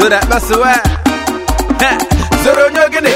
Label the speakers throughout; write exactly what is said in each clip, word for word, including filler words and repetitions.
Speaker 1: so that that's why. Zoro nyogene.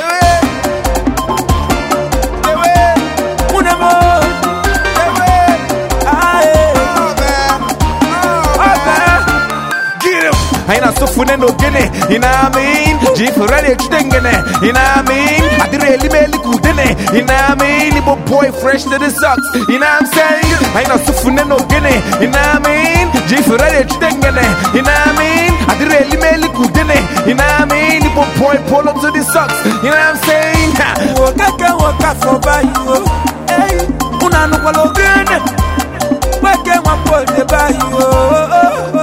Speaker 1: Aina sufune no gene, you know what I mean? Jeep ready to dengene, you know what I mean? I did really meli kudene, you know what I mean? Ibo boy fresh to the socks, you know what I'm saying? Aina sufune no gene, you know what I mean? Jeep ready to dengene, you know what I mean? I did really meli kudene, you know what I mean? Ibo boy pull up to the socks, you know what I'm saying?
Speaker 2: Waka ka waka for by you, hey, una no kwalo gene, wake one boy de by you.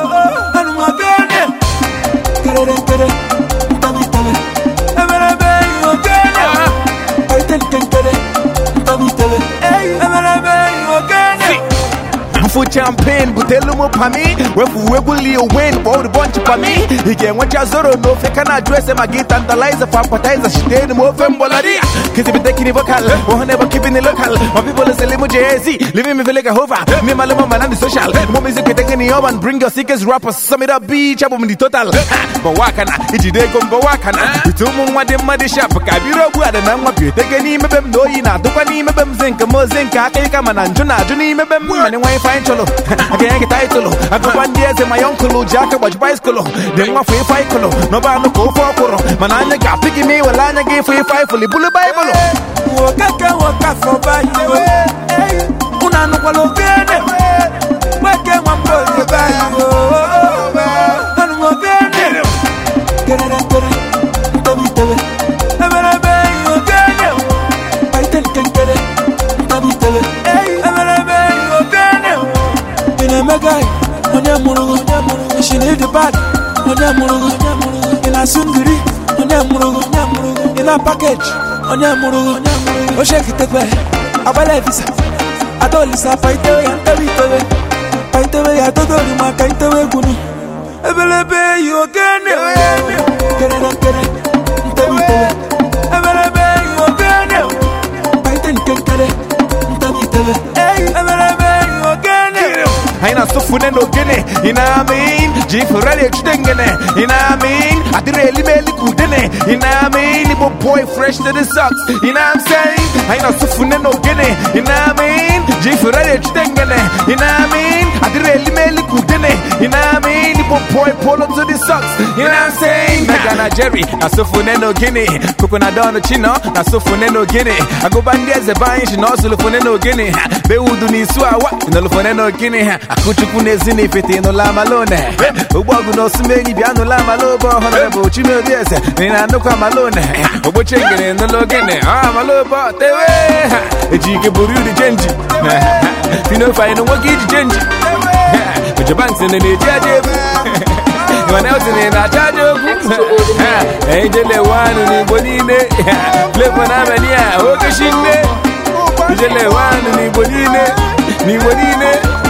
Speaker 1: For champagne, but tell them up me. Where we will you win for the bunch of me. He can watch us or no, they can address him. I get tantalizer for appetizer. She did more from Boladia. Cause if you take any vocal, or never keeping the local. My people is a limo J Z, living me feel like a hover. Me, my little man, and the social. More music, take any over and bring your sickest rappers. Sum it up, beach up on the total. But wakana, it's a day come go wakana. It's all one day, muddy shop. I be rogue with and I'm what you take any of them. No, you know, do any of them think a mozinka. I can't come and Juna, Junie, them women, and why find cholo. I can't get title. I go one day to my uncle, Jack, watch bicycle. Then one for five color. No bad no go for coro. Manana got picking me while I gave for five fully bullet Bible.
Speaker 2: Waka waka for by you. Hey, una no kwalo gene. Wake one boy de by you. Anu mo gene. Gene gene. Tabi tabi. Amara bay you gene. Baitel ken gene. Tabi tabi. Hey, amara bay you gene. Ina magai. Onya murugo. She need the bag. Onya murugo. Ina sunduri. Onya murugo. Ina package. Onya murugo. O shake it away. Abale visa. Adolisa paite we antabi towe. Paite we adodori makaite we gunu. Ebelebe you gene. Gene na gene. Ntabi towe. Ebelebe you gene. Paite nkekere. Ntabi towe. Ebelebe you gene.
Speaker 1: Aina sufune no gene, you know what I mean? Jeep ready to dengene, you know what I mean? I did really meli kudene, you know what I mean? Ibo boy fresh to the socks, you know what I'm saying? Aina sufune no gene, you know what I mean? Jeep ready to dengene, you know what I mean? I did really meli kudene, you know what I mean? Ibo boy pull up to the socks, you know what I'm saying? Megana Jerry, na sufune no gene, kupuna dono chino, na sufune no gene. I go bandieze bain, she knows sufune no gene. Be udu ni suawa, no sufune no gene. Akuchukune zini fiti no la malone. Ubogu no sumeni biano la malobo. Honorable Chimel Diaz, Nina no kwa malone. Ubo chengene no logene. Ah malobo tewe. Ejike buru di jenji. Fino fa ino waki di jenji. Ujabanks in the jajebu. Anyone else in the jajebu. Angele wanu ni bonine. Flepo na mania. Okeshinde. Angele wanu ni bonine. Ni bonine.